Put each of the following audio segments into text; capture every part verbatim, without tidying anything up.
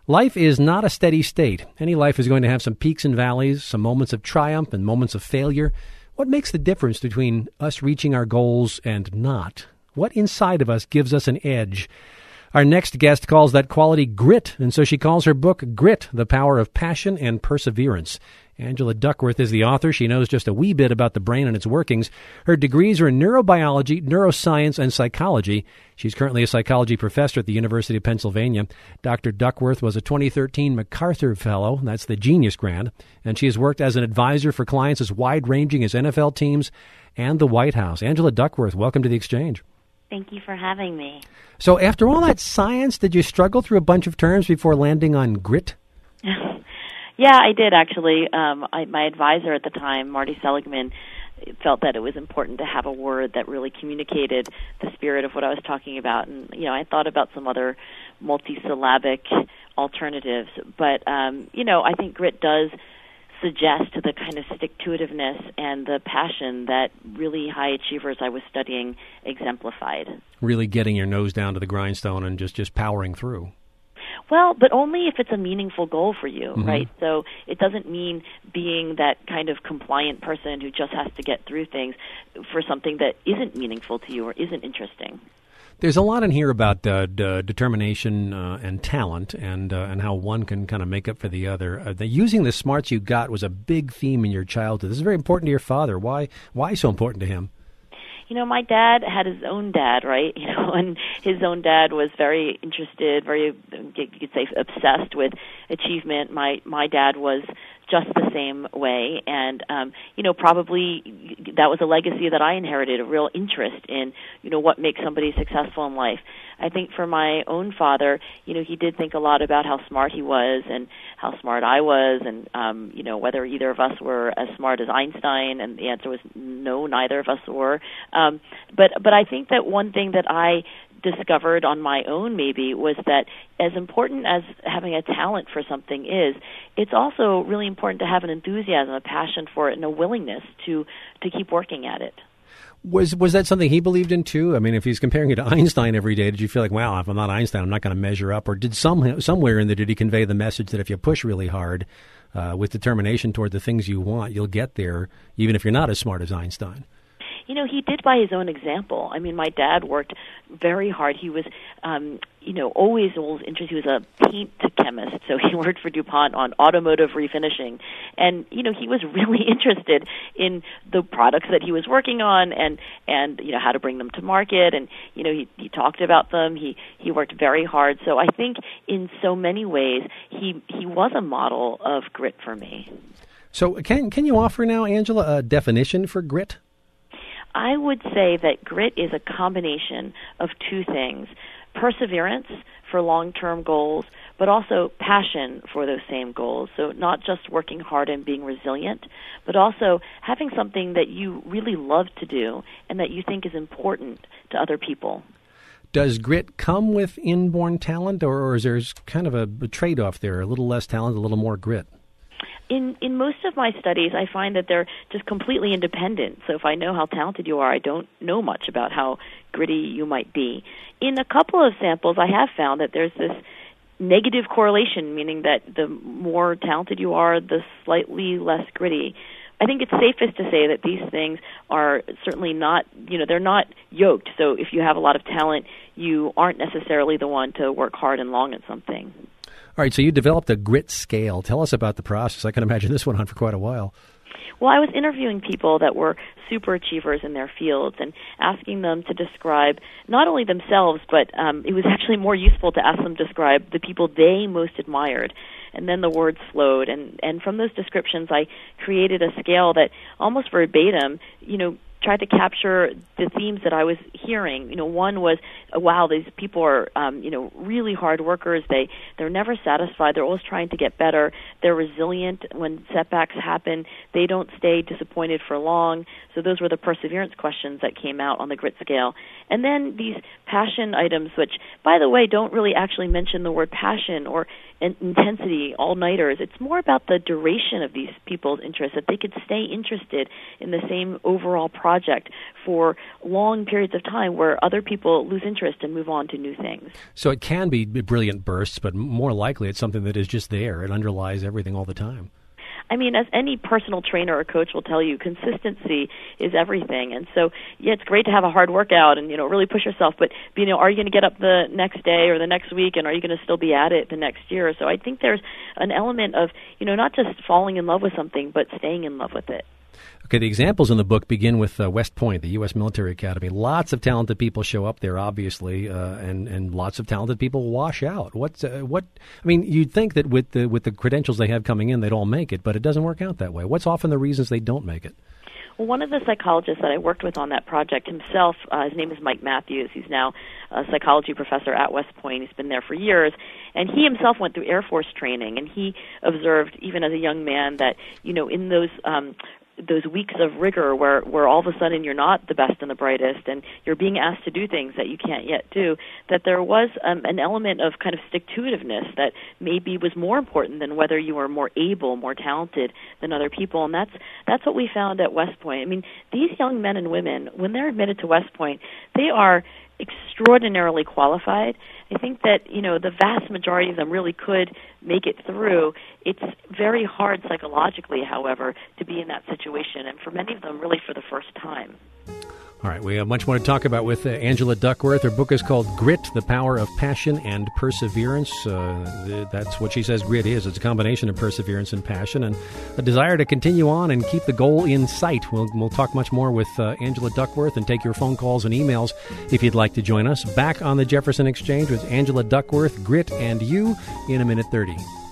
Life is not a steady state. Any life is going to have some peaks and valleys, some moments of triumph and moments of failure. What makes the difference between us reaching our goals and not? What inside of us gives us an edge? Our next guest calls that quality grit, and so she calls her book Grit, The Power of Passion and Perseverance. Angela Duckworth is the author. She knows just a wee bit about the brain and its workings. Her degrees are in neurobiology, neuroscience, and psychology. She's currently a psychology professor at the University of Pennsylvania. Doctor Duckworth was a twenty thirteen MacArthur Fellow. That's the Genius Grant. And she has worked as an advisor for clients as wide-ranging as N F L teams and the White House. Angela Duckworth, welcome to the Exchange. Thank you for having me. So after all that science, did you struggle through a bunch of terms before landing on grit? Yeah, I did actually. Um, I, my advisor at the time, Marty Seligman, felt that it was important to have a word that really communicated the spirit of what I was talking about. And, you know, I thought about some other multisyllabic alternatives. But, um, you know, I think grit does suggest the kind of stick-to-itiveness and the passion that really high achievers I was studying exemplified. Really getting your nose down to the grindstone and just, just powering through. Well, but only if it's a meaningful goal for you, Mm-hmm. right? So it doesn't mean being that kind of compliant person who just has to get through things for something that isn't meaningful to you or isn't interesting. There's a lot in here about uh, d- determination uh, and talent and uh, and how one can kind of make up for the other. Uh, the, using the smarts you got was a big theme in your childhood. This is very important to your father. Why Why so important to him? You know, my dad had his own dad, right? You know, and his own dad was very interested, very, you could say, obsessed with achievement. My my dad was just the same way, and um, you know, probably that was a legacy that I inherited, a real interest in, you know, what makes somebody successful in life. I think for my own father, you know, he did think a lot about how smart he was and how smart I was, and um, you know, whether either of us were as smart as Einstein, and the answer was no, neither of us were. Um, but but I think that one thing that I discovered on my own maybe was that as important as having a talent for something is, it's also really important to have an enthusiasm, a passion for it, and a willingness to to keep working at it. Was was that something he believed in too? I mean, if he's comparing it to Einstein every day, did you feel like, wow, if I'm not Einstein, I'm not going to measure up? Or did some somewhere in there did he convey the message that if you push really hard uh, with determination toward the things you want, you'll get there, even if you're not as smart as Einstein? You know, he did by his own example. I mean, my dad worked very hard. He was, um, you know, always, always interested. He was a paint chemist, so he worked for DuPont on automotive refinishing. And, you know, he was really interested in the products that he was working on and, and you know, how to bring them to market. And, you know, he, he talked about them. He, he worked very hard. So I think in so many ways he, he was a model of grit for me. So can, can you offer now, Angela, a definition for grit? I would say that grit is a combination of two things: perseverance for long-term goals, but also passion for those same goals. So not just working hard and being resilient, but also having something that you really love to do and that you think is important to other people. Does grit come with inborn talent, or, or is there kind of a, a trade-off there, a little less talent, a little more grit? In in most of my studies, I find that they're just completely independent. So if I know how talented you are, I don't know much about how gritty you might be. In a couple of samples, I have found that there's this negative correlation, meaning that the more talented you are, the slightly less gritty. I think it's safest to say that these things are certainly not, you know, they're not yoked. So if you have a lot of talent, you aren't necessarily the one to work hard and long at something. All right, so you developed a grit scale. Tell us about the process. I can imagine this went on for quite a while. Well, I was interviewing people that were super achievers in their fields and asking them to describe not only themselves, but um, it was actually more useful to ask them to describe the people they most admired. And then the words flowed. And, and from those descriptions, I created a scale that almost verbatim, you know, tried to capture the themes that I was hearing. You know, one was, wow, these people are, um, you know, really hard workers. They, they're never satisfied. They're always trying to get better. They're resilient when setbacks happen. They don't stay disappointed for long. So those were the perseverance questions that came out on the grit scale. And then these passion items, which, by the way, don't really actually mention the word passion or in- intensity, all-nighters. It's more about the duration of these people's interest, that they could stay interested in the same overall project for long periods of time where other people lose interest interest and move on to new things. So it can be brilliant bursts, but more likely it's something that is just there. It underlies everything all the time. I mean, as any personal trainer or coach will tell you, consistency is everything. And so, yeah, it's great to have a hard workout and, you know, really push yourself. But, you know, are you going to get up the next day or the next week, and are you going to still be at it the next year? So I think there's an element of, you know, not just falling in love with something, but staying in love with it. Okay, the examples in the book begin with uh, West Point, the U S Military Academy. Lots of talented people show up there, obviously, uh, and and lots of talented people wash out. What uh, what? I mean, you'd think that with the with the credentials they have coming in, they'd all make it, but it doesn't work out that way. What's often the reasons they don't make it? Well, one of the psychologists that I worked with on that project himself, uh, his name is Mike Matthews. He's now a psychology professor at West Point. He's been there for years. And he himself went through Air Force training, and he observed, even as a young man, that, you know, in those um, those weeks of rigor where, where all of a sudden you're not the best and the brightest and you're being asked to do things that you can't yet do, that there was um, an element of kind of stick-to-itiveness that maybe was more important than whether you were more able, more talented than other people. And that's that's what we found at West Point. I mean, these young men and women, when they're admitted to West Point, they are extraordinarily qualified. I think that, you know, the vast majority of them really could make it through. It's very hard psychologically, however, to be in that situation, and for many of them, really for the first time. All right, we have much more to talk about with uh, Angela Duckworth. Her book is called Grit, The Power of Passion and Perseverance. Uh, th- that's what she says grit is. It's a combination of perseverance and passion and a desire to continue on and keep the goal in sight. We'll, we'll talk much more with uh, Angela Duckworth and take your phone calls and emails if you'd like to join us. Back on the Jefferson Exchange with Angela Duckworth, Grit and You in a minute thirty.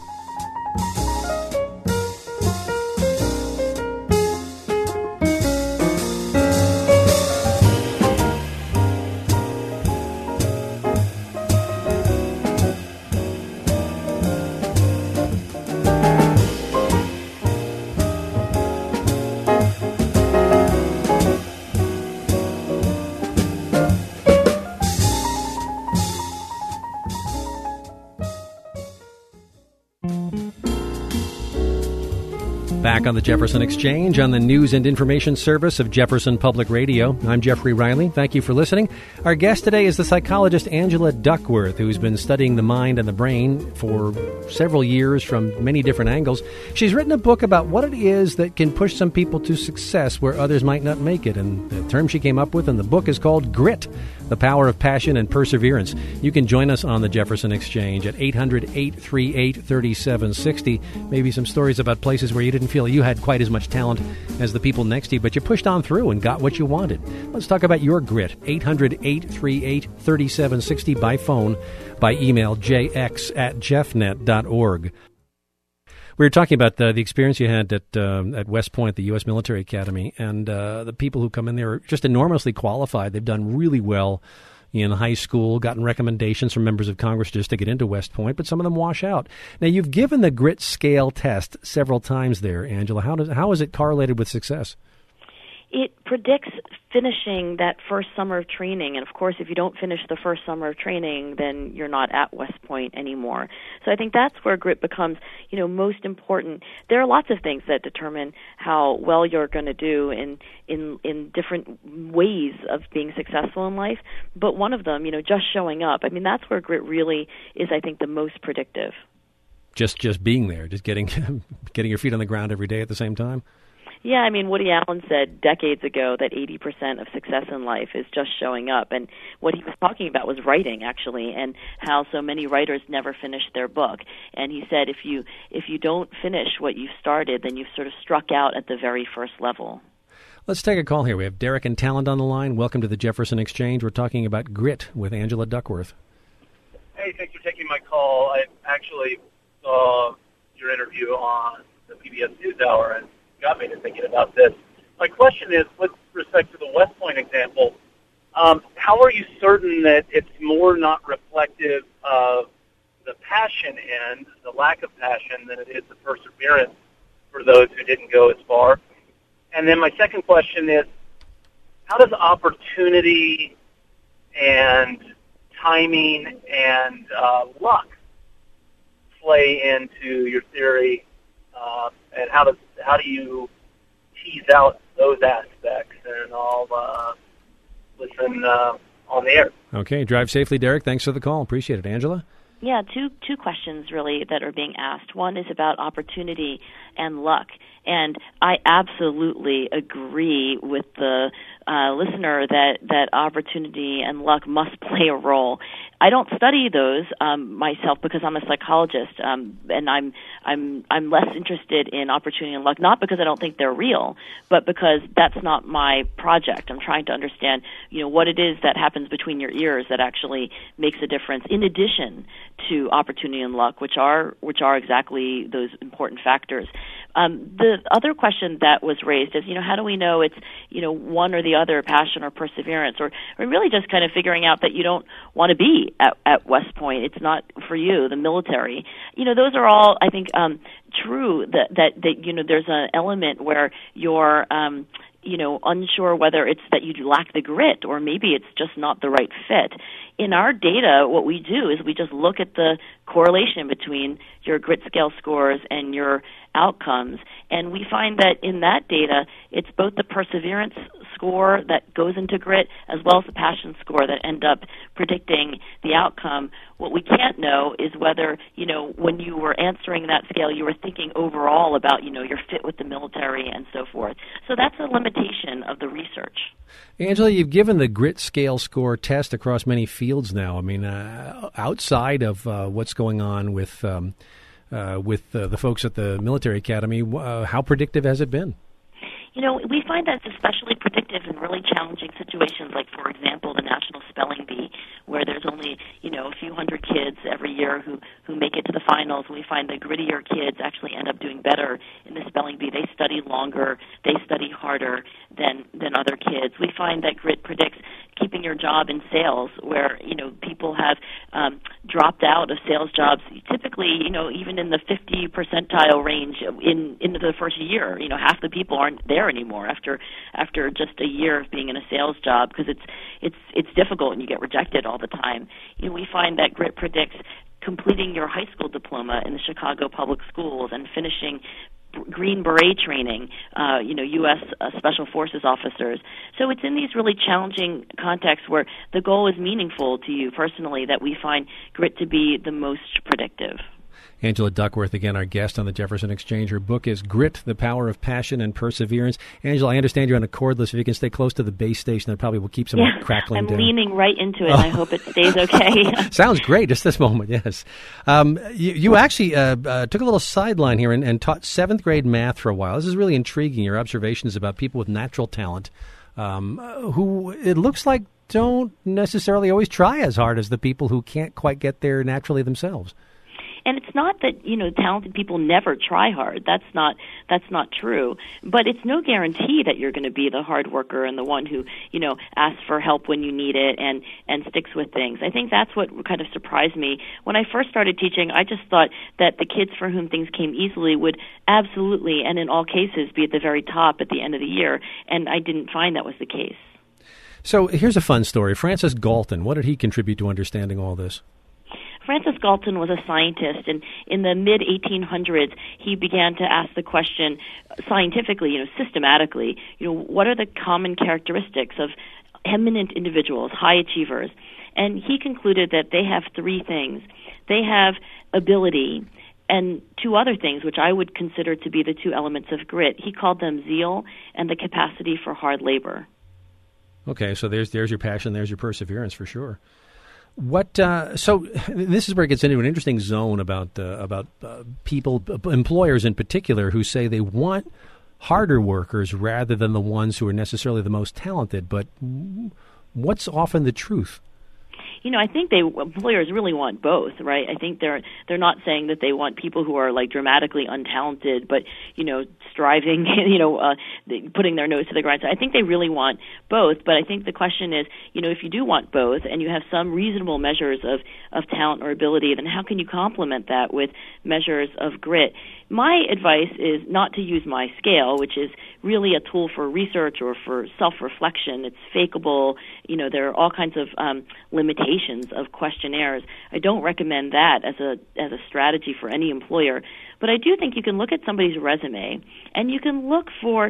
Back on the Jefferson Exchange on the news and information service of Jefferson Public Radio. I'm Jeffrey Riley. Thank you for listening. Our guest today is the psychologist Angela Duckworth, who's been studying the mind and the brain for several years from many different angles. She's written a book about what it is that can push some people to success where others might not make it. And the term she came up with in the book is called Grit, The Power of Passion and Perseverance. You can join us on the Jefferson Exchange at eight hundred, eight three eight, three seven six zero. Maybe some stories about places where you didn't feel you had quite as much talent as the people next to you, but you pushed on through and got what you wanted. Let's talk about your grit. eight hundred, eight three eight, three seven six zero by phone, by email, j x at jeffnet dot org. We were talking about the, the experience you had at um, at West Point, the U S Military Academy, and uh, the people who come in there are just enormously qualified. They've done really well in high school, gotten recommendations from members of Congress just to get into West Point, but some of them wash out. Now, you've given the grit scale test several times there, Angela. How does how is it correlated with success? It predicts finishing that first summer of training, and of course, if you don't finish the first summer of training, then you're not at West Point anymore. So I think that's where grit becomes, you know, most important. There are lots of things that determine how well you're going to do in in in different ways of being successful in life, but one of them, you know, just showing up. I mean, that's where grit really is, I think, the most predictive. Just just being there, just getting getting your feet on the ground every day at the same time. Yeah, I mean, Woody Allen said decades ago that eighty percent of success in life is just showing up. And what he was talking about was writing, actually, and how so many writers never finish their book. And he said if you if you don't finish what you've started, then you've sort of struck out at the very first level. Let's take a call here. We have Derek and Talent on the line. Welcome to the Jefferson Exchange. We're talking about grit with Angela Duckworth. Hey, thanks for taking my call. I actually saw your interview on the P B S NewsHour and got me to thinking about this. My question is, with respect to the West Point example, um, how are you certain that it's more not reflective of the passion end, the lack of passion, than it is the perseverance for those who didn't go as far? And then my second question is, how does opportunity and timing and uh, luck play into your theory? Uh, and how does how do you tease out those aspects? And I'll uh, listen uh, on the air. Okay, drive safely, Derek. Thanks for the call. Appreciate it. Angela? Yeah, two two questions really that are being asked. One is about opportunity and luck. And I absolutely agree with the uh, listener that, that opportunity and luck must play a role. I don't study those um, myself because I'm a psychologist, um, and I'm I'm I'm less interested in opportunity and luck, not because I don't think they're real, but because that's not my project. I'm trying to understand, you know, what it is that happens between your ears that actually makes a difference, in addition to opportunity and luck, which are which are exactly those important factors. Um, the other question that was raised is, you know, how do we know it's, you know, one or the other, passion or perseverance, or, or really just kind of figuring out that you don't want to be at, at West Point. It's not for you, the military. You know, those are all, I think, um, true that, that, that, you know, there's an element where you're, um, you know, unsure whether it's that you lack the grit or maybe it's just not the right fit. In our data, what we do is we just look at the correlation between your grit scale scores and your outcomes, and we find that in that data, it's both the perseverance score that goes into grit as well as the passion score that end up predicting the outcome. What we can't know is whether, you know, when you were answering that scale, you were thinking overall about, you know, your fit with the military and so forth. So that's a limitation of the research. Angela, you've given the grit scale score test across many fields now. I mean, uh, outside of uh, what's going on with um, uh, with uh, the folks at the military academy, uh, how predictive has it been? You know, we find that it's especially predictive in really challenging situations, like, for example, the National Spelling Bee, where there's only, you know, a few hundred kids every year who, who make it to the finals. We find the grittier kids actually end up doing better in the spelling bee. They study longer, they study harder than, than other kids. We find that grit predicts keeping your job in sales, where, you know, people have um, dropped out of sales jobs, typically, you know, even in the fifty percentile range in into the first year. You know, half the people aren't there anymore after after just a year of being in a sales job, because it's it's it's difficult and you get rejected all the time. You know, we find that grit predicts completing your high school diploma in the Chicago Public Schools and finishing Green Beret training, uh, you know, U S uh, Special Forces officers. So it's in these really challenging contexts where the goal is meaningful to you personally that we find grit to be the most predictive. Angela Duckworth, again, our guest on the Jefferson Exchange. Her book is Grit, The Power of Passion and Perseverance. Angela, I understand you're on a cordless. If you can stay close to the base station, that probably will keep some yeah, crackling I'm down. I'm leaning right into it, and I hope it stays okay. Sounds great, just this moment, yes. Um, you, you actually uh, uh, took a little sideline here and, and taught seventh grade math for a while. This is really intriguing, your observations about people with natural talent um, who, it looks like, don't necessarily always try as hard as the people who can't quite get there naturally themselves. And it's not that, you know, talented people never try hard. That's not that's not true. But it's no guarantee that you're going to be the hard worker and the one who, you know, asks for help when you need it and, and sticks with things. I think that's what kind of surprised me. When I first started teaching, I just thought that the kids for whom things came easily would absolutely, and in all cases, be at the very top at the end of the year. And I didn't find that was the case. So here's a fun story. Francis Galton, what did he contribute to understanding all this? Francis Galton was a scientist, and in the mid eighteen hundreds, he began to ask the question scientifically, you know, systematically, you know, what are the common characteristics of eminent individuals, high achievers? And he concluded that they have three things. They have ability and two other things, which I would consider to be the two elements of grit. He called them zeal and the capacity for hard labor. Okay, so there's there's your passion, there's your perseverance for sure. What uh, so this is where it gets into an interesting zone about uh, about uh, people, employers in particular, who say they want harder workers rather than the ones who are necessarily the most talented. But what's often the truth? You know, I think they employers really want both, right? I think they're they're not saying that they want people who are like dramatically untalented, but you know, striving, you know, uh, putting their nose to the grind. So I think they really want both. But I think the question is, you know, if you do want both and you have some reasonable measures of of talent or ability, then how can you complement that with measures of grit? My advice is not to use my scale, which is really a tool for research or for self-reflection. It's fakeable. You know, there are all kinds of um, limitations of questionnaires. I don't recommend that as a as a strategy for any employer. But I do think you can look at somebody's resume and you can look for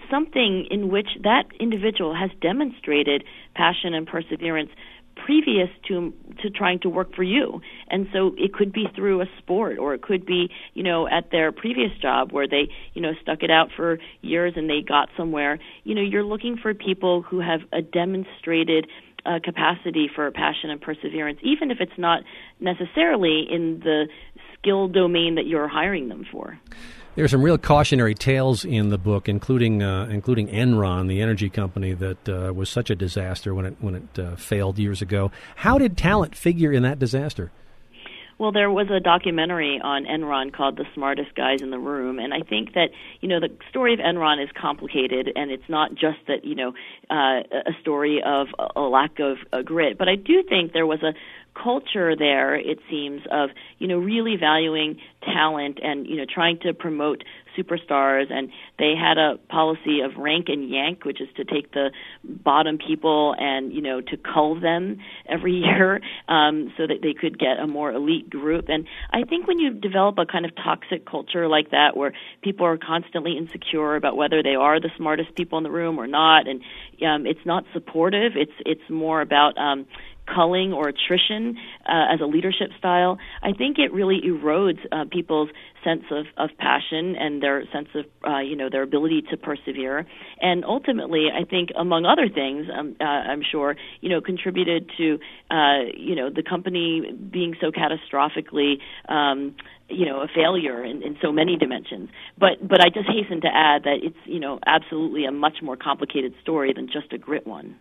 something in which that individual has demonstrated passion and perseverance previous to to trying to work for you. And so it could be through a sport, or it could be, you know, at their previous job where they, you know, stuck it out for years and they got somewhere. You know, you're looking for people who have a demonstrated uh, capacity for passion and perseverance, even if it's not necessarily in the skill domain that you're hiring them for. There are some real cautionary tales in the book, including uh, including Enron, the energy company that uh, was such a disaster when it when it uh, failed years ago. How did talent figure in that disaster? Well, there was a documentary on Enron called The Smartest Guys in the Room, and I think that, you know, the story of Enron is complicated, and it's not just that, you know, uh, a story of a lack of uh, grit, but I do think there was a culture there, it seems, of, you know, really valuing talent and, you know, trying to promote superstars. And they had a policy of rank and yank, which is to take the bottom people and, you know, to cull them every year um, so that they could get a more elite group. And I think when you develop a kind of toxic culture like that, where people are constantly insecure about whether they are the smartest people in the room or not, and um, it's not supportive, it's it's more about um, culling or attrition uh, as a leadership style, I think it really erodes uh, people's sense of, of passion and their sense of, uh, you know, their ability to persevere. And ultimately, I think, among other things, um, uh, I'm sure, you know, contributed to, uh, you know, the company being so catastrophically, um, you know, a failure in, in so many dimensions. But but I just hasten to add that it's, you know, absolutely a much more complicated story than just a grit one.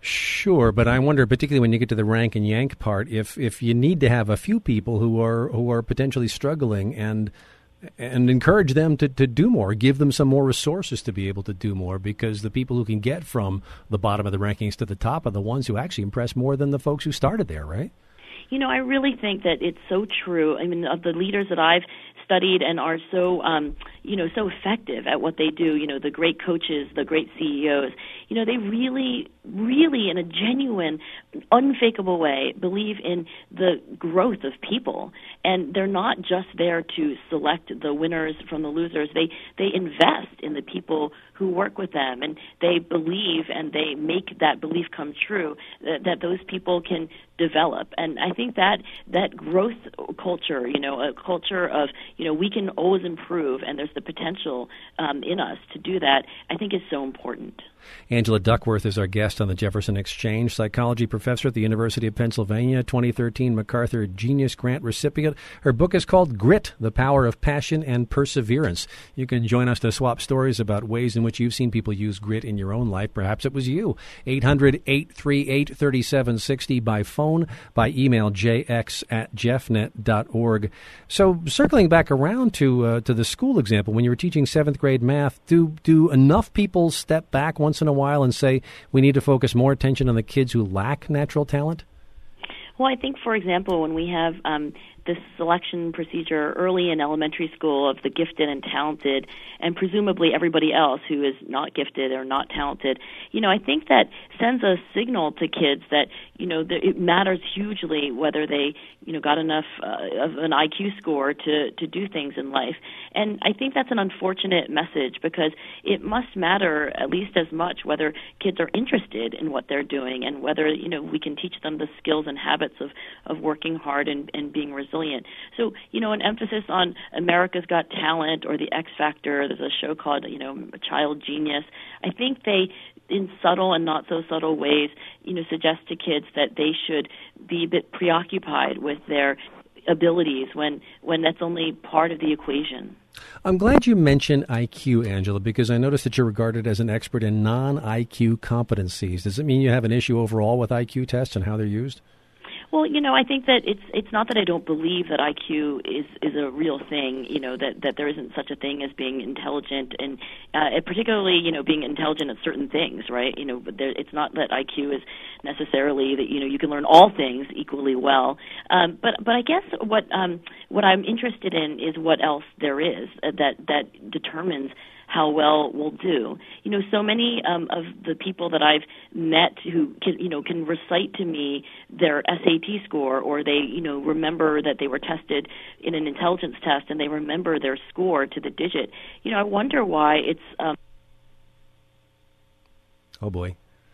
Sure, but I wonder, particularly when you get to the rank and yank part, if if you need to have a few people who are who are potentially struggling and and encourage them to, to do more, give them some more resources to be able to do more, because the people who can get from the bottom of the rankings to the top are the ones who actually impress more than the folks who started there, right? You know, I really think that it's so true. I mean, of the leaders that I've studied and are so, um, you know, so effective at what they do, you know, the great coaches, the great C E Os, you know, they really, really, in a genuine, unfakeable way, believe in the growth of people. And they're not just there to select the winners from the losers. They, they invest in the people who work with them, and they believe and they make that belief come true, that, that those people can develop. And I think that that growth culture, you know, a culture of, you know, we can always improve and there's the potential um, in us to do that, I think is so important. Angela Duckworth is our guest on the Jefferson Exchange, psychology professor at the University of Pennsylvania, twenty thirteen MacArthur Genius Grant recipient. Her book is called Grit, The Power of Passion and Perseverance. You can join us to swap stories about ways in which you've seen people use grit in your own life. Perhaps it was you. eight hundred, eight three eight, three seven six zero by phone, by email, j x at jeffnet dot org. So circling back around to uh, to the school example, when you were teaching seventh grade math, do do enough people step back once in a while and say we need to focus more attention on the kids who lack natural talent? Well, I think, for example, when we have um, this selection procedure early in elementary school of the gifted and talented, and presumably everybody else who is not gifted or not talented, you know, I think that sends a signal to kids that, you know, that it matters hugely whether they, you know, got enough uh, of an I Q score to, to do things in life. And I think that's an unfortunate message, because it must matter at least as much whether kids are interested in what they're doing and whether, you know, we can teach them the skills and habits of, of working hard and, and being resilient. So, you know, an emphasis on America's Got Talent or the X Factor, there's a show called, you know, Child Genius. I think they, in subtle and not so subtle ways, you know, suggest to kids that they should be a bit preoccupied with their abilities when, when that's only part of the equation. I'm glad you mentioned I Q, Angela, because I noticed that you're regarded as an expert in non-I Q competencies. Does it mean you have an issue overall with I Q tests and how they're used? Well, you know, I think that it's it's not that I don't believe that I Q is, is a real thing, you know, that, that there isn't such a thing as being intelligent, and uh, particularly, you know, being intelligent at certain things, right? You know, but there, it's not that I Q is necessarily that, you know, you can learn all things equally well. Um, but but I guess what um, what I'm interested in is what else there is uh, that that determines how well we'll do. You know, so many um, of the people that I've met who can, you know, can recite to me their S A T score, or they, you know, remember that they were tested in an intelligence test and they remember their score to the digit. You know, I wonder why it's um, Oh, boy.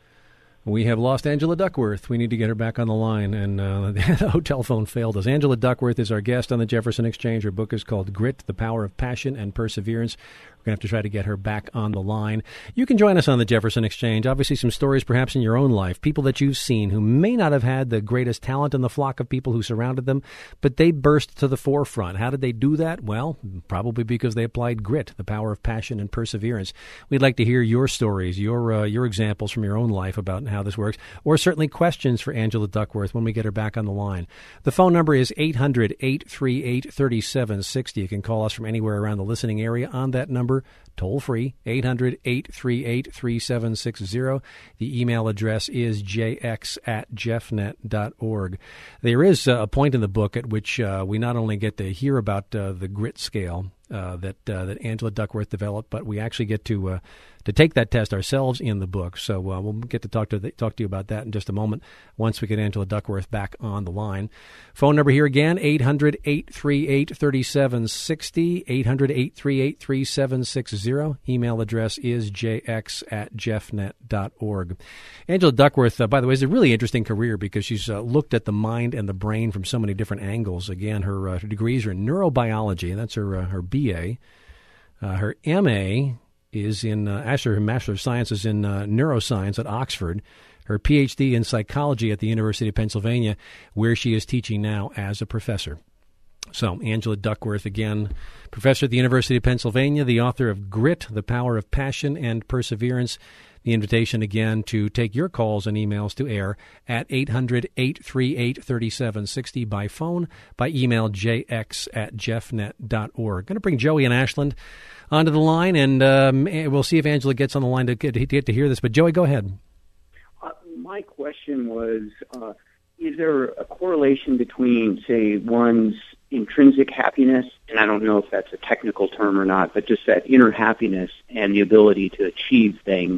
We have lost Angela Duckworth. We need to get her back on the line, and uh, the hotel phone failed us. Angela Duckworth is our guest on the Jefferson Exchange. Her book is called Grit, The Power of Passion and Perseverance. We're going to have to try to get her back on the line. You can join us on the Jefferson Exchange. Obviously, some stories perhaps in your own life, people that you've seen who may not have had the greatest talent in the flock of people who surrounded them, but they burst to the forefront. How did they do that? Well, probably because they applied grit, the power of passion and perseverance. We'd like to hear your stories, your uh, your examples from your own life about how this works, or certainly questions for Angela Duckworth when we get her back on the line. The phone number is eight hundred, eight three eight, three seven six zero. You can call us from anywhere around the listening area on that number. Toll free, eight hundred, eight three eight, three seven six zero. The email address is j x at jeffnet dot org. There is a point in the book at which uh, we not only get to hear about uh, the grit scale uh, that uh, that Angela Duckworth developed, but we actually get to uh, to take that test ourselves in the book. So uh, we'll get to talk to the, talk to you about that in just a moment once we get Angela Duckworth back on the line. Phone number here again, eight hundred, eight three eight, three seven six zero, eight hundred, eight three eight, three seven six zero. Email address is j x at jeffnet dot org. Angela Duckworth, uh, by the way, is a really interesting career because she's uh, looked at the mind and the brain from so many different angles. Again, her, uh, her degrees are in neurobiology, and that's her, uh, her B A. Uh, her M A is in, uh, actually her Master of Science is in uh, neuroscience at Oxford. Her P H D in psychology at the University of Pennsylvania, where she is teaching now as a professor. So, Angela Duckworth, again, professor at the University of Pennsylvania, the author of Grit, The Power of Passion and Perseverance. The invitation, again, to take your calls and emails to air at eight hundred, eight three eight, three seven six zero by phone, by email, j x at jeffnet dot org. Going to bring Joey in Ashland onto the line, and um, we'll see if Angela gets on the line to get, to get to hear this. But, Joey, go ahead. Uh, my question was, uh, is there a correlation between, say, one's intrinsic happiness, and I don't know if that's a technical term or not, but just that inner happiness and the ability to achieve things?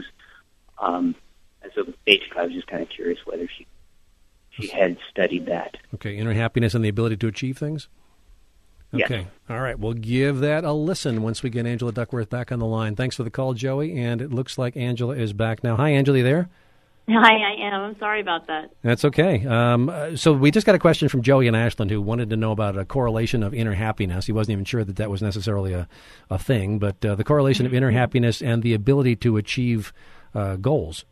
Um, and so basically I was just kind of curious whether she she had studied that. Okay, inner happiness and the ability to achieve things? Okay. Yes. All right. We'll give that a listen once we get Angela Duckworth back on the line. Thanks for the call, Joey, and it looks like Angela is back now. Hi, Angela, you there? Hi, I am. I'm sorry about that. That's okay. Um, uh, so we just got a question from Joey in Ashland who wanted to know about a correlation of inner happiness. He wasn't even sure that that was necessarily a, a thing, but uh, the correlation of inner happiness and the ability to achieve uh, goals.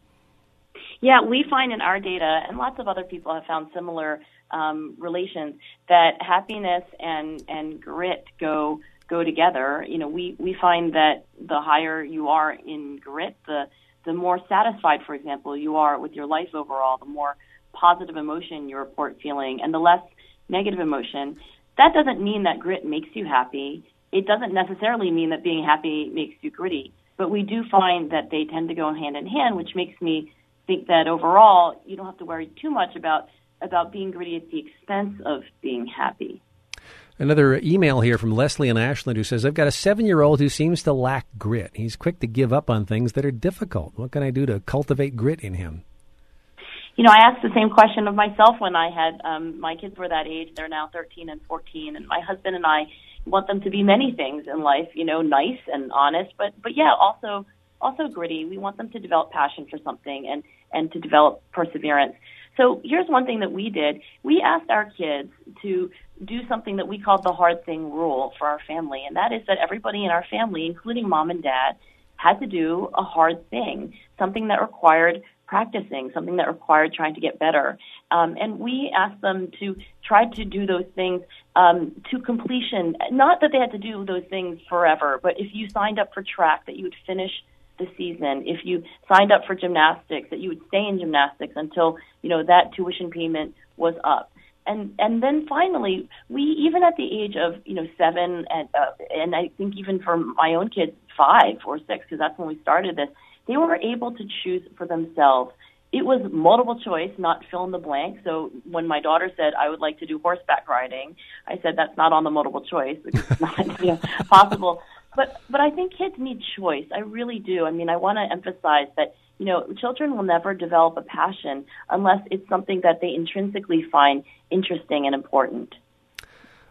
Yeah, we find in our data, and lots of other people have found similar um, relations, that happiness and, and grit go go together. You know, we, we find that the higher you are in grit, the the more satisfied, for example, you are with your life overall, the more positive emotion you report feeling, and the less negative emotion. That doesn't mean that grit makes you happy. It doesn't necessarily mean that being happy makes you gritty. But we do find that they tend to go hand in hand, which makes me think that overall you don't have to worry too much about, about being gritty at the expense of being happy. Another email here from Leslie in Ashland who says, I've got a seven-year-old who seems to lack grit. He's quick to give up on things that are difficult. What can I do to cultivate grit in him? You know, I asked the same question of myself when I had um, my kids were that age. They're now thirteen and fourteen, and my husband and I want them to be many things in life, you know, nice and honest, but, but yeah, also also gritty. We want them to develop passion for something and, and to develop perseverance. So here's one thing that we did. We asked our kids to do something that we called the hard thing rule for our family, and that is that everybody in our family, including mom and dad, had to do a hard thing, something that required practicing, something that required trying to get better. Um, and we asked them to try to do those things um, to completion. Not that they had to do those things forever, but if you signed up for track, that you would finish the season. If you signed up for gymnastics, that you would stay in gymnastics until, you know, that tuition payment was up. And and then finally, we, even at the age of, you know, seven, and uh, and I think even for my own kids, five or six, because that's when we started this, they were able to choose for themselves. It was multiple choice, not fill in the blank. So when my daughter said, I would like to do horseback riding, I said, that's not on the multiple choice, because it's not you know, possible. But but I think kids need choice. I really do. I mean, I want to emphasize that, you know, children will never develop a passion unless it's something that they intrinsically find interesting and important.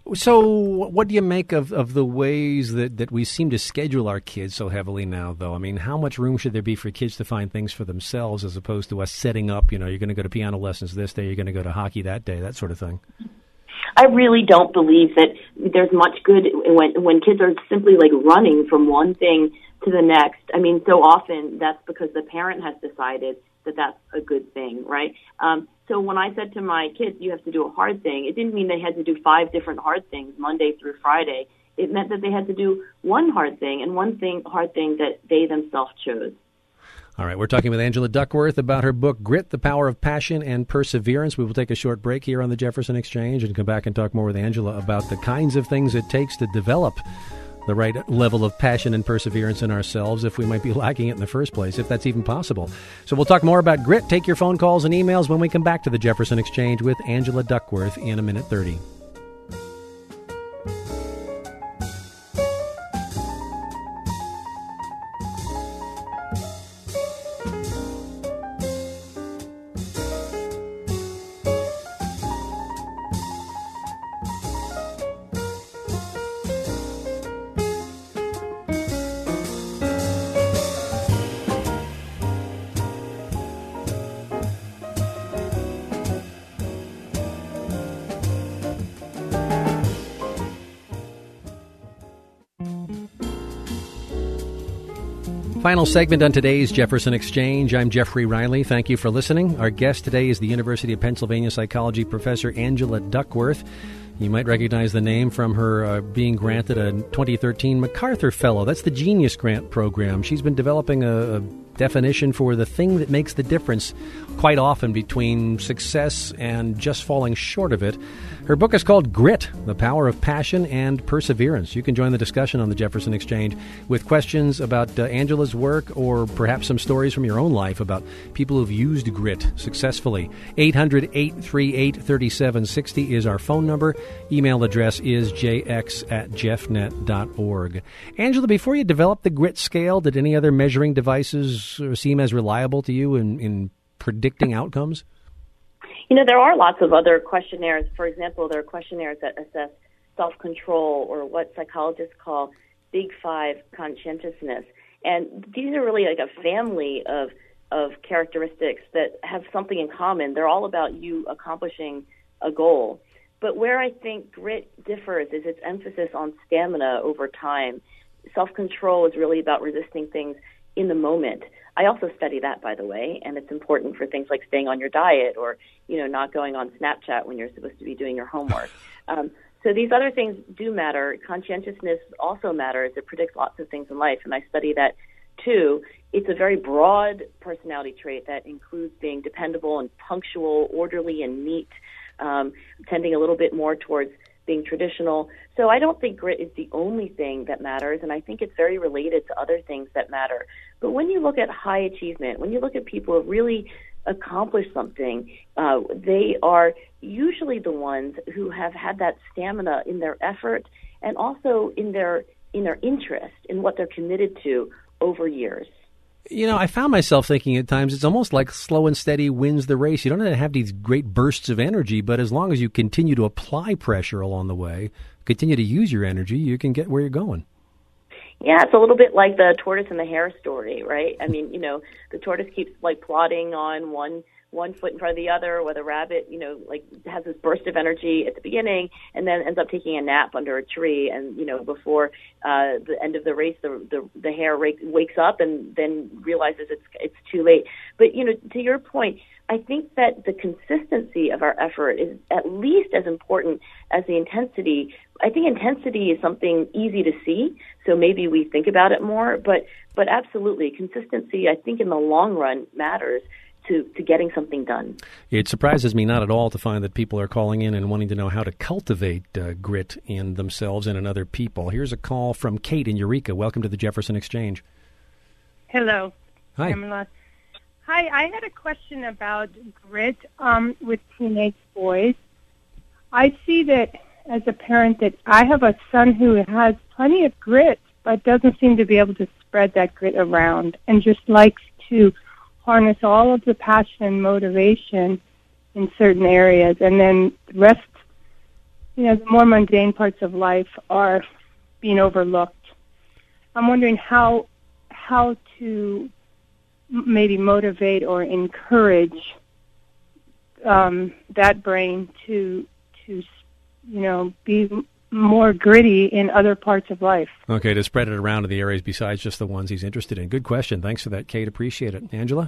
So what do you make of, of the ways that, that we seem to schedule our kids so heavily now, though? I mean, how much room should there be for kids to find things for themselves as opposed to us setting up, you know, you're going to go to piano lessons this day, you're going to go to hockey that day, that sort of thing? I really don't believe that there's much good when when kids are simply like running from one thing to the next. I mean, so often that's because the parent has decided that that's a good thing, right? Um, so when I said to my kids, you have to do a hard thing, it didn't mean they had to do five different hard things Monday through Friday. It meant that they had to do one hard thing and one thing hard thing that they themselves chose. All right, we're talking with Angela Duckworth about her book, Grit, The Power of Passion and Perseverance. We will take a short break here on the Jefferson Exchange and come back and talk more with Angela about the kinds of things it takes to develop the right level of passion and perseverance in ourselves if we might be lacking it in the first place, if that's even possible. So we'll talk more about grit. Take your phone calls and emails when we come back to the Jefferson Exchange with Angela Duckworth in a minute thirty. Final segment on today's Jefferson Exchange. I'm Jeffrey Riley. Thank you for listening. Our guest today is the University of Pennsylvania psychology professor Angela Duckworth. You might recognize the name from her uh, being granted a twenty thirteen MacArthur Fellow. That's the Genius Grant program. She's been developing a, a definition for the thing that makes the difference quite often between success and just falling short of it. Her book is called Grit, The Power of Passion and Perseverance. You can join the discussion on the Jefferson Exchange with questions about uh, Angela's work or perhaps some stories from your own life about people who've used grit successfully. eight hundred, eight three eight, three seven six zero is our phone number. Email address is j x at jeffnet dot org. Angela, before you developed the grit scale, did any other measuring devices seem as reliable to you in, in predicting outcomes? You know, there are lots of other questionnaires. For example, there are questionnaires that assess self-control or what psychologists call Big Five conscientiousness. And these are really like a family of of characteristics that have something in common. They're all about you accomplishing a goal. But where I think grit differs is its emphasis on stamina over time. Self-control is really about resisting things in the moment. I also study that, by the way, and it's important for things like staying on your diet or, you know, not going on Snapchat when you're supposed to be doing your homework. Um, so these other things do matter. Conscientiousness also matters. It predicts lots of things in life, and I study that too. It's a very broad personality trait that includes being dependable and punctual, orderly and neat, um, tending a little bit more towards being traditional. So I don't think grit is the only thing that matters, and I think it's very related to other things that matter. But when you look at high achievement, when you look at people who really accomplish something, uh, they are usually the ones who have had that stamina in their effort and also in their in their interest in what they're committed to over years. You know, I found myself thinking at times it's almost like slow and steady wins the race. You don't have to have these great bursts of energy, but as long as you continue to apply pressure along the way, continue to use your energy, you can get where you're going. Yeah, it's a little bit like the tortoise and the hare story, right? I mean, you know, the tortoise keeps like plodding on one one foot in front of the other, where the rabbit, you know, like has this burst of energy at the beginning and then ends up taking a nap under a tree. And, you know, before uh, the end of the race, the the, the hare rake, wakes up and then realizes it's it's too late. But, you know, to your point, I think that the consistency of our effort is at least as important as the intensity. I think intensity is something easy to see, so maybe we think about it more. But but absolutely, consistency, I think in the long run, matters to, to getting something done. It surprises me not at all to find that people are calling in and wanting to know how to cultivate uh, grit in themselves and in other people. Here's a call from Kate in Eureka. Welcome to the Jefferson Exchange. Hello. Hi. Pamela. Hi, I had a question about grit um, with teenage boys. I see that as a parent that I have a son who has plenty of grit, but doesn't seem to be able to spread that grit around and just likes to harness all of the passion and motivation in certain areas, and then the rest you know, the more mundane parts of life are being overlooked. I'm wondering how how to maybe motivate or encourage um, that brain to to you know be more gritty in other parts of life. Okay, to spread it around to the areas besides just the ones he's interested in. Good question. Thanks for that, Kate. Appreciate it. Angela?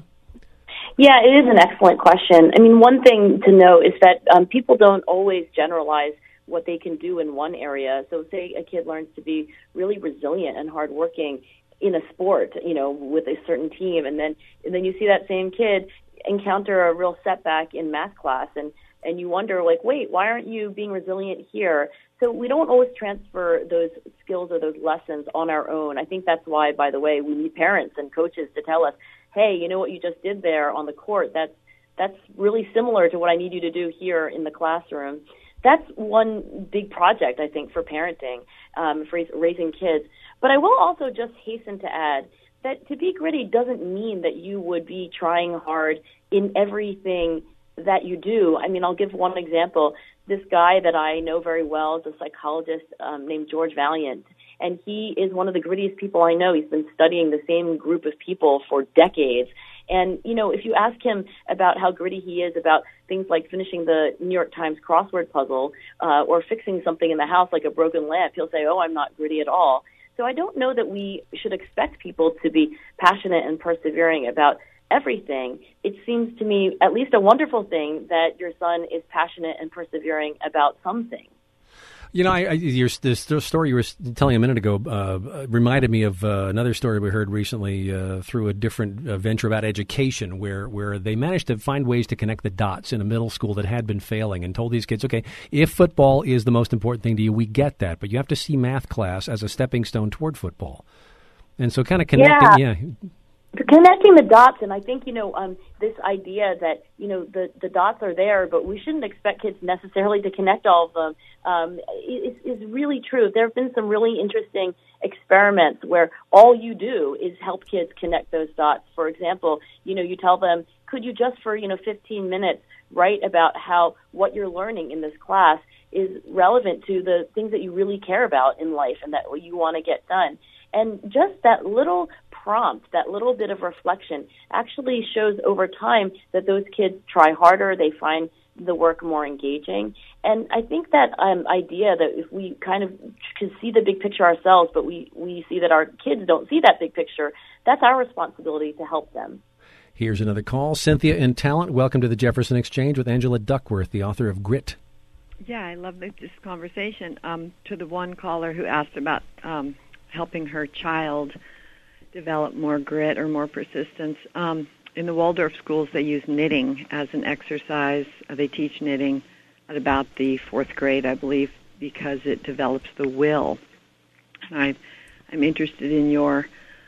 Yeah, it is an excellent question. I mean, one thing to note is that um, people don't always generalize what they can do in one area. So say a kid learns to be really resilient and hardworking in a sport, you know, with a certain team, and then and then you see that same kid encounter a real setback in math class, and and you wonder, like, wait, why aren't you being resilient here? So we don't always transfer those skills or those lessons on our own. I think that's why, by the way, we need parents and coaches to tell us, hey, you know what you just did there on the court? That's that's really similar to what I need you to do here in the classroom. That's one big project, I think, for parenting, um, for raising kids. But I will also just hasten to add that to be gritty doesn't mean that you would be trying hard in everything that you do. I mean, I'll give one example. This guy that I know very well is a psychologist um, named George Valiant, and he is one of the grittiest people I know. He's been studying the same group of people for decades. And, you know, if you ask him about how gritty he is about things like finishing the New York Times crossword puzzle uh, or fixing something in the house like a broken lamp, he'll say, oh, I'm not gritty at all. So I don't know that we should expect people to be passionate and persevering about everything. It seems to me at least a wonderful thing that your son is passionate and persevering about something. You know, I, I, your, the story you were telling a minute ago uh, reminded me of uh, another story we heard recently uh, through a different uh, venture about education, where, where they managed to find ways to connect the dots in a middle school that had been failing, and told these kids, okay, if football is the most important thing to you, we get that, but you have to see math class as a stepping stone toward football. And so kind of connecting, yeah. yeah. Connecting the dots, and I think, you know, um, this idea that, you know, the, the dots are there, but we shouldn't expect kids necessarily to connect all of them, um, is, is really true. There have been some really interesting experiments where all you do is help kids connect those dots. For example, you know, you tell them, could you just for, you know, fifteen minutes write about how what you're learning in this class is relevant to the things that you really care about in life and that you want to get done. And just that little prompt, that little bit of reflection actually shows over time that those kids try harder, they find the work more engaging. And I think that um, idea that if we kind of can see the big picture ourselves, but we, we see that our kids don't see that big picture, that's our responsibility to help them. Here's another call. Cynthia in Talent, welcome to the Jefferson Exchange with Angela Duckworth, the author of Grit. Yeah, I love this conversation. Um, to the one caller who asked about um, helping her child develop more grit or more persistence. Um, in the Waldorf schools, they use knitting as an exercise. Uh, they teach knitting at about the fourth grade, I believe, because it develops the will. And I, I'm interested in your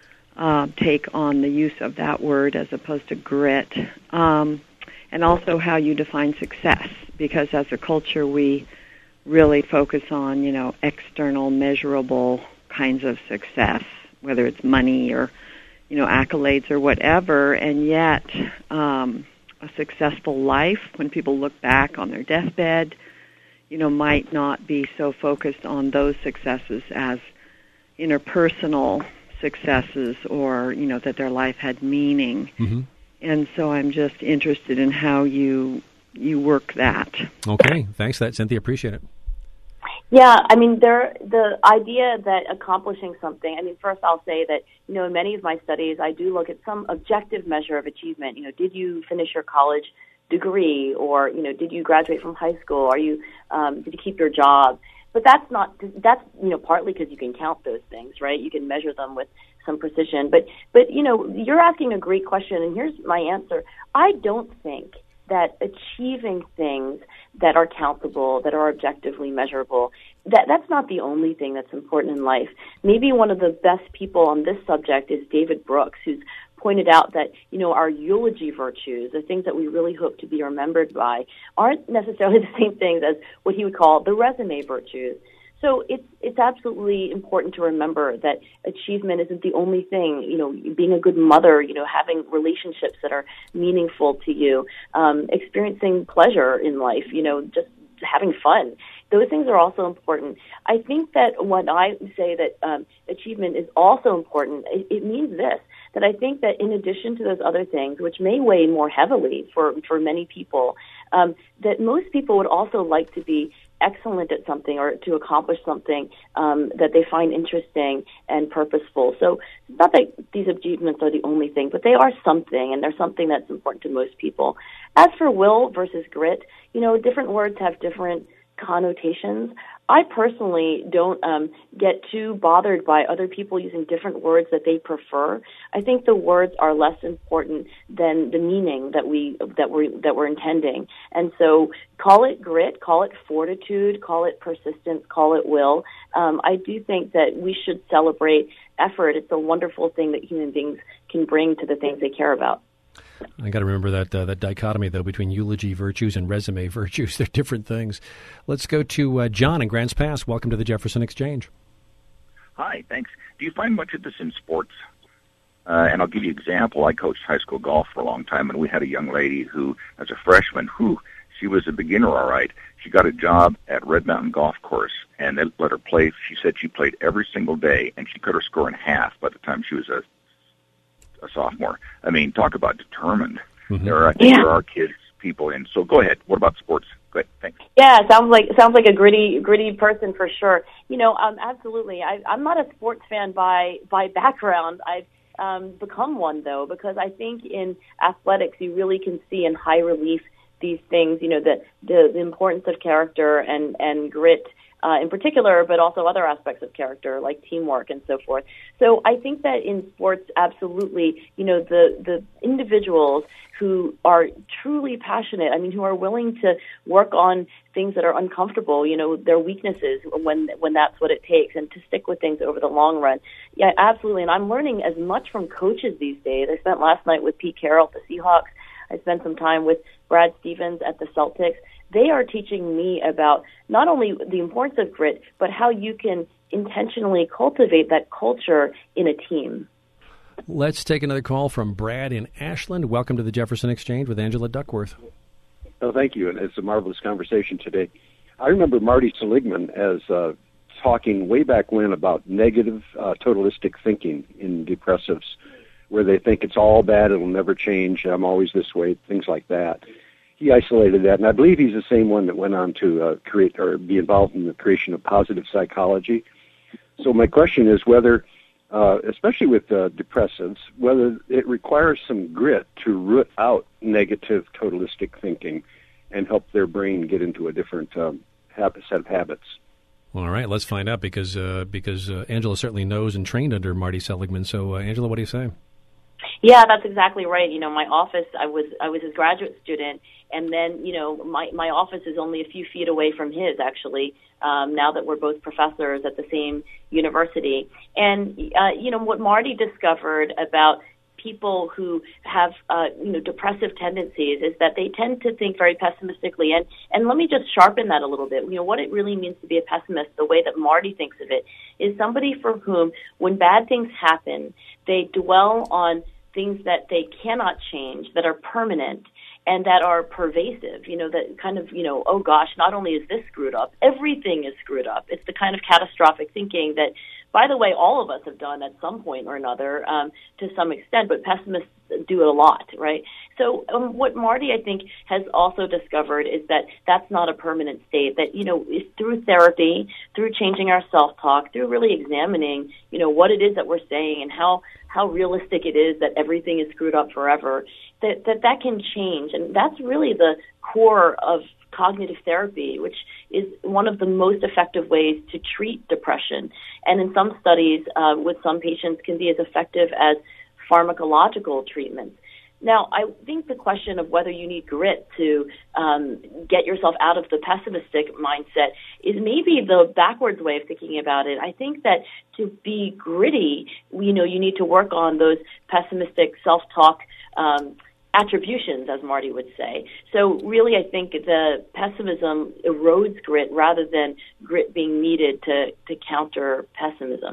uh, take on the use of that word as opposed to grit, um, and also how you define success, because as a culture, we really focus on, you know, external, measurable kinds of success, whether it's money or, you know, accolades or whatever, and yet um, a successful life, when people look back on their deathbed, you know, might not be so focused on those successes as interpersonal successes or, you know, that their life had meaning. Mm-hmm. And so I'm just interested in how you you work that. Okay, thanks for that, Cynthia. Appreciate it. Yeah, I mean, there, the idea that accomplishing something, I mean, first I'll say that, you know, in many of my studies, I do look at some objective measure of achievement. You know, did you finish your college degree, or, you know, did you graduate from high school? Are you, um, did you keep your job? But that's not, that's, you know, partly because you can count those things, right? You can measure them with some precision. But, but, you know, you're asking a great question, and here's my answer. I don't think that achieving things that are countable, that are objectively measurable, that that's not the only thing that's important in life. Maybe one of the best people on this subject is David Brooks, who's pointed out that, you know, our eulogy virtues, the things that we really hope to be remembered by, aren't necessarily the same things as what he would call the resume virtues. So it's it's absolutely important to remember that achievement isn't the only thing. You know, being a good mother, you know, having relationships that are meaningful to you, um, experiencing pleasure in life, you know, just having fun. those things are also important. I think that when I say that um, achievement is also important, it, it means this, that I think that in addition to those other things, which may weigh more heavily for, for many people, um, that most people would also like to be excellent at something or to accomplish something um, that they find interesting and purposeful. So it's not that these achievements are the only thing, but they are something, and they're something that's important to most people. As for will versus grit, you know, different words have different connotations. I personally don't um, get too bothered by other people using different words that they prefer. I think the words are less important than the meaning that we that we that we're intending. And so, call it grit, call it fortitude, call it persistence, call it will. Um, I do think that we should celebrate effort. It's a wonderful thing that human beings can bring to the things they care about. I got to remember that uh, that dichotomy, though, between eulogy virtues and resume virtues. They're different things. Let's go to uh, John in Grants Pass. Welcome to the Jefferson Exchange. Hi, thanks. Do you find much of this in sports? Uh, and I'll give you an example. I coached high school golf for a long time, and we had a young lady who, as a freshman, who she was a beginner, all right. She got a job at Red Mountain Golf Course, and they let her play. She said she played every single day, and she cut her score in half by the time she was a a sophomore. I mean, talk about determined. Mm-hmm. There are, I think yeah. there are kids, people in. So go ahead. What about sports? Go ahead. Thanks. Yeah, sounds like sounds like a gritty, gritty person for sure. You know, um, absolutely. I, I'm not a sports fan by by background. I've um, become one though, because I think in athletics you really can see in high relief these things. You know, the the, the importance of character and and grit. Uh, in particular, but also other aspects of character like teamwork and so forth. So I think that in sports, absolutely, you know, the, the individuals who are truly passionate, I mean, who are willing to work on things that are uncomfortable, you know, their weaknesses when when that's what it takes, and to stick with things over the long run. Yeah, absolutely. And I'm learning as much from coaches these days. I spent last night with Pete Carroll at the Seahawks. I spent some time with Brad Stevens at the Celtics. They are teaching me about not only the importance of grit, but how you can intentionally cultivate that culture in a team. Let's take another call from Brad in Ashland. Welcome to the Jefferson Exchange with Angela Duckworth. Oh, thank you, and it's a marvelous conversation today. I remember Marty Seligman as uh, talking way back when about negative uh, totalistic thinking in depressives, where they think it's all bad, it'll never change, I'm always this way, things like that. He isolated that, and I believe he's the same one that went on to uh, create or be involved in the creation of positive psychology. So my question is whether, uh, especially with uh, depressives, whether it requires some grit to root out negative totalistic thinking and help their brain get into a different um, habit, set of habits. All right, let's find out, because uh, because uh, Angela certainly knows and trained under Marty Seligman. So, uh, Angela, what do you say? Yeah, that's exactly right. You know, my office, I was I was his graduate student, and then, you know, my, my office is only a few feet away from his, actually, um, now that we're both professors at the same university. And, uh, you know, what Marty discovered about people who have, uh, you know, depressive tendencies is that they tend to think very pessimistically. And, and let me just sharpen that a little bit. You know, what it really means to be a pessimist, the way that Marty thinks of it, is somebody for whom, when bad things happen, they dwell on things that they cannot change, that are permanent, and that are pervasive, you know, that kind of, you know, oh gosh, not only is this screwed up, everything is screwed up. It's the kind of catastrophic thinking that, by the way, all of us have done at some point or another, um, to some extent, but pessimists do it a lot, right? So um, what Marty, I think, has also discovered is that that's not a permanent state, that, you know, it's through therapy, through changing our self-talk, through really examining, you know, what it is that we're saying and how, how realistic it is that everything is screwed up forever, that, that that can change. And that's really the core of cognitive therapy, which is one of the most effective ways to treat depression. And in some studies, uh, with some patients, can be as effective as pharmacological treatments. Now, I think the question of whether you need grit to um, get yourself out of the pessimistic mindset is maybe the backwards way of thinking about it. I think that to be gritty, you know, you need to work on those pessimistic self-talk um, attributions, as Marty would say. So really, I think the pessimism erodes grit rather than grit being needed to, to counter pessimism.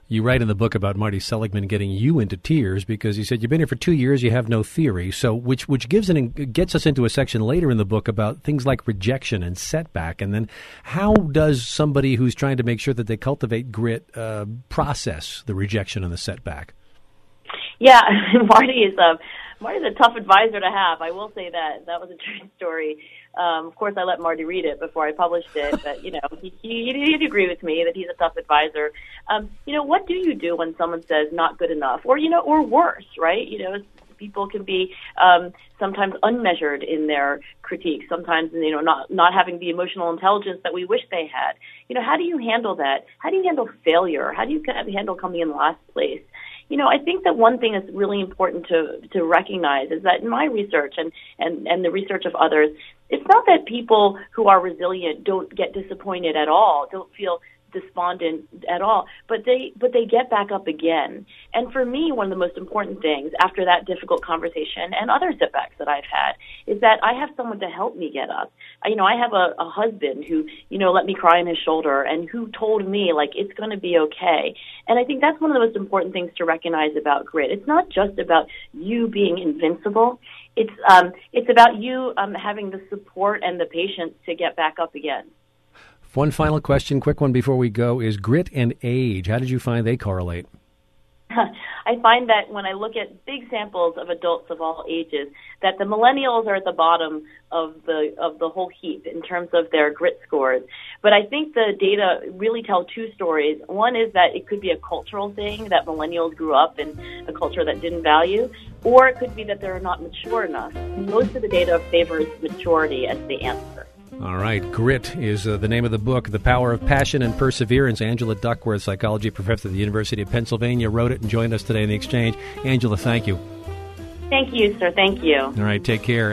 You write in the book about Marty Seligman getting you into tears because he said you've been here for two years, you have no theory. So, which which gives an, gets us into a section later in the book about things like rejection and setback, and then how does somebody who's trying to make sure that they cultivate grit uh, process the rejection and the setback? Yeah, Marty is a Marty's a tough advisor to have. I will say that that was a true story. Um, of course, I let Marty read it before I published it, but you know, he, he he'd agree with me that he's a tough advisor. Um, you know, what do you do when someone says not good enough, or you know, or worse, right? You know, people can be um, sometimes unmeasured in their critique. Sometimes, you know, not not having the emotional intelligence that we wish they had. You know, how do you handle that? How do you handle failure? How do you handle coming in last place? You know, I think that one thing that's really important to to recognize is that in my research and, and, and the research of others, it's not that people who are resilient don't get disappointed at all, don't feel despondent at all, but they but they get back up again. And for me, one of the most important things after that difficult conversation and other setbacks that I've had is that I have someone to help me get up. I, you know, I have a, a husband who, you know, let me cry on his shoulder and who told me, like, it's going to be okay. And I think that's one of the most important things to recognize about grit. It's not just about you being invincible. It's um, it's about you um, having the support and the patience to get back up again. One final question, quick one before we go, is grit and age. How did you find they correlate? I find that when I look at big samples of adults of all ages, that the millennials are at the bottom of the of the whole heap in terms of their grit scores. But I think the data really tell two stories. One is that it could be a cultural thing, that millennials grew up in a culture that didn't value, or it could be that they're not mature enough. Most of the data favors maturity as the answer. All right. Grit is uh, the name of the book, The Power of Passion and Perseverance. Angela Duckworth, psychology professor at the University of Pennsylvania, wrote it and joined us today in the exchange. Angela, thank you. Thank you, sir. Thank you. All right. Take care.